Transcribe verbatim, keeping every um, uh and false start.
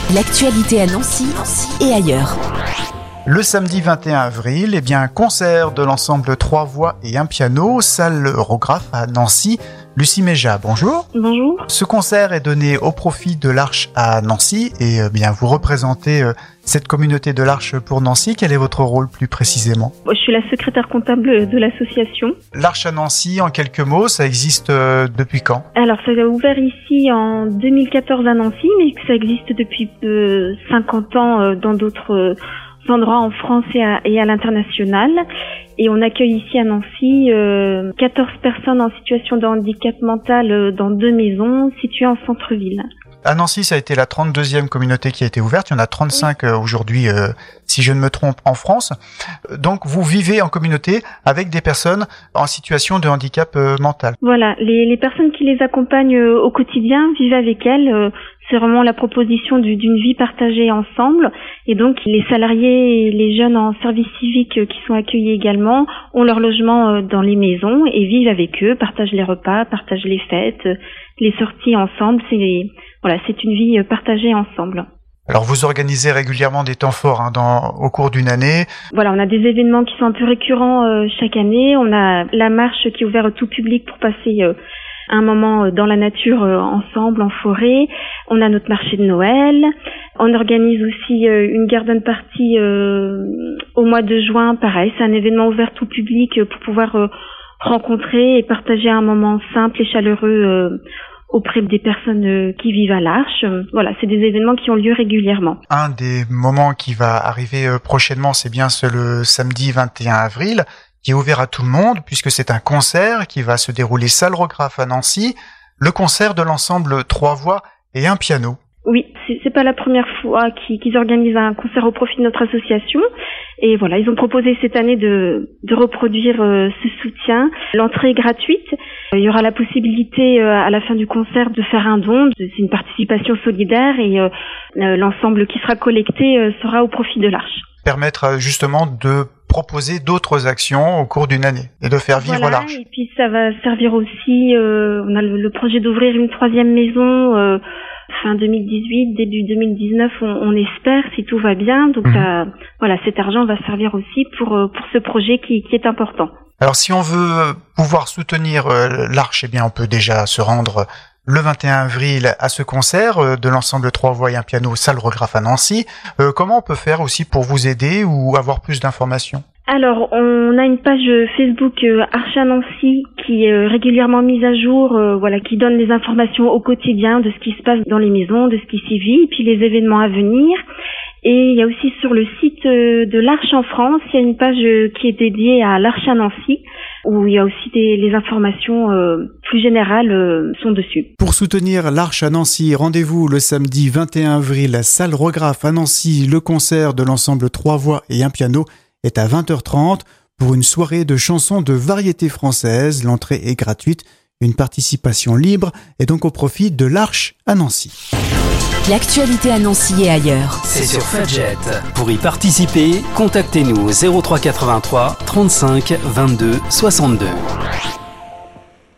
L'actualité à Nancy, Nancy et ailleurs. Le samedi vingt et un avril, eh bien, concert de l'ensemble Trois Voix et un piano, salle Eurographe à Nancy. Lucie Méja, bonjour. Bonjour. Ce concert est donné au profit de l'Arche à Nancy et eh bien, vous représentez euh, cette communauté de l'Arche pour Nancy. Quel est votre rôle plus précisément ? Je suis la secrétaire comptable de l'association. L'Arche à Nancy, en quelques mots, ça existe euh, depuis quand ? Alors, ça a ouvert ici en deux mille quatorze à Nancy, mais ça existe depuis euh, cinquante ans euh, dans d'autres euh, endroits en France et à, et à l'international. Et on accueille ici à Nancy euh, quatorze personnes en situation de handicap mental euh, dans deux maisons situées en centre-ville. À Nancy, ça a été la trente-deuxième communauté qui a été ouverte. Il y en a trente-cinq oui. aujourd'hui, euh, si je ne me trompe, en France. Donc, vous vivez en communauté avec des personnes en situation de handicap euh, mental. Voilà, les, les personnes qui les accompagnent euh, au quotidien vivent avec elles. Euh, c'est vraiment la proposition du, d'une vie partagée ensemble. Et donc, les salariés et les jeunes en service civique euh, qui sont accueillis également ont leur logement euh, dans les maisons et vivent avec eux, partagent les repas, partagent les fêtes, euh, les sorties ensemble. C'est... Voilà, c'est une vie partagée ensemble. Alors, vous organisez régulièrement des temps forts hein, dans, au cours d'une année. Voilà, on a des événements qui sont un peu récurrents euh, chaque année. On a la marche qui est ouverte au tout public pour passer euh, un moment euh, dans la nature euh, ensemble, en forêt. On a notre marché de Noël. On organise aussi euh, une garden party euh, au mois de juin. Pareil, c'est un événement ouvert tout public euh, pour pouvoir euh, rencontrer et partager un moment simple et chaleureux euh, auprès des personnes qui vivent à l'Arche. Voilà, c'est des événements qui ont lieu régulièrement. Un des moments qui va arriver prochainement, c'est bien ce, le samedi vingt et un avril, qui est ouvert à tout le monde, puisque c'est un concert qui va se dérouler salle Eurographe à Nancy, le concert de l'ensemble Trois Voix et un piano. Oui, c'est, c'est pas la première fois qu'ils, qu'ils organisent un concert au profit de notre association. Et voilà, ils ont proposé cette année de, de reproduire euh, ce soutien. L'entrée est gratuite. Il y aura la possibilité euh, à la fin du concert de faire un don. C'est une participation solidaire et euh, euh, l'ensemble qui sera collecté euh, sera au profit de l'Arche. Permettre justement de proposer d'autres actions au cours d'une année et de faire vivre voilà, l'Arche. Et puis ça va servir aussi, euh, on a le, le projet d'ouvrir une troisième maison euh, fin deux mille dix-huit, début deux mille dix-neuf, on, on espère, si tout va bien. Donc mmh. ça, voilà, cet argent va servir aussi pour, pour ce projet qui, qui est important. Alors si on veut pouvoir soutenir euh, l'Arche, eh bien on peut déjà se rendre le vingt et un avril à ce concert euh, de l'ensemble Trois Voix et un piano, salle Eurographe à Nancy. Euh, comment on peut faire aussi pour vous aider ou avoir plus d'informations ? Alors, on a une page Facebook euh, Arche à Nancy qui est euh, régulièrement mise à jour, euh, voilà, qui donne des informations au quotidien de ce qui se passe dans les maisons, de ce qui s'y vit, et puis les événements à venir. Et il y a aussi sur le site euh, de l'Arche en France, il y a une page euh, qui est dédiée à l'Arche à Nancy, où il y a aussi des les informations euh, plus générales euh, sont dessus. Pour soutenir l'Arche à Nancy, rendez-vous le samedi vingt et un avril à salle Eurographe à Nancy. Le concert de l'ensemble Trois Voix et un piano est à vingt heures trente pour une soirée de chansons de variété française. L'entrée est gratuite, une participation libre et donc au profit de l'Arche à Nancy. L'actualité à Nancy et ailleurs. C'est sur Fudget. Pour y participer, contactez-nous au zéro trois quatre-vingt-trois trente-cinq vingt-deux soixante-deux.